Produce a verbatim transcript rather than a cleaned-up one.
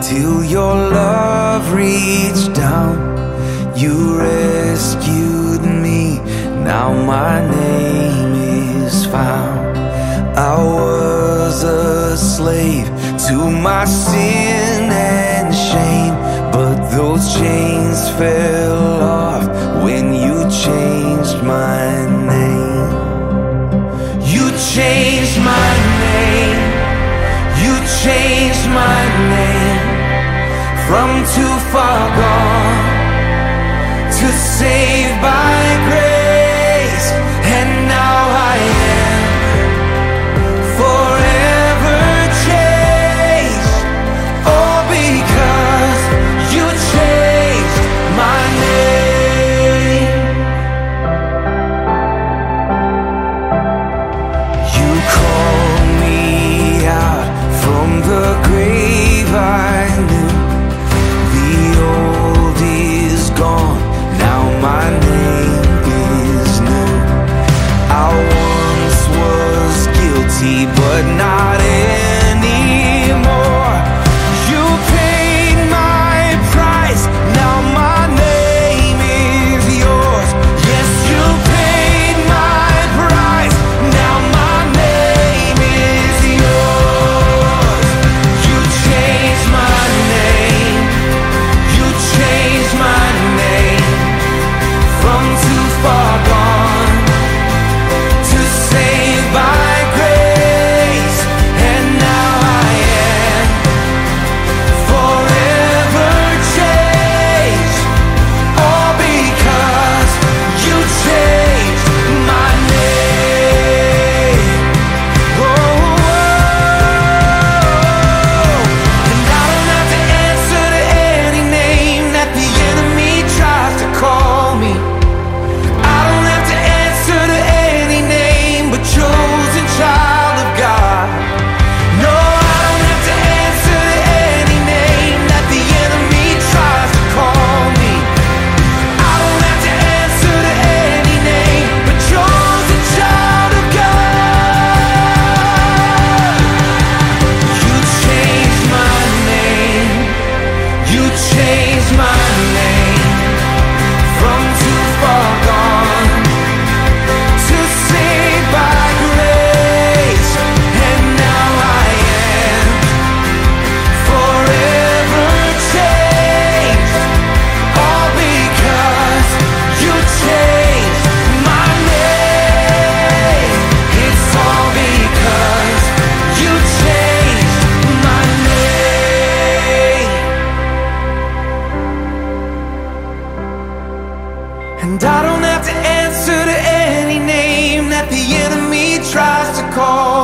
till your love reached down. You rescued me, now my name is found. I was a slave to my sin and shame, but those chains fell off when you changed my name. You changed my name, you changed my name, from too far gone to saved by grace. And now I am forever changed, all because you changed my name. You called me out from the grave I knew. The old is gone, now my name is new. I once was guilty, but not anymore. You paid my price, now my name is yours. Yes, you paid my price, now my name is yours. You changed my name, you changed my name, from too far gone to saved by grace. And now I am forever changed, all because you changed my name. Oh, oh, oh. And I don't have to answer to any name that the enemy tries to call me. I don't have to answer to any name but chosen child of God. No, I don't have to answer to any name that the enemy tries to call me. I don't have to answer to any name but chosen child of God. You changed my name, you changed my name, from too far gone to saved by grace. And now I am forever changed, all because you changed my name. It's all because you changed my name. And I don't have to answer to any name that the enemy tries to call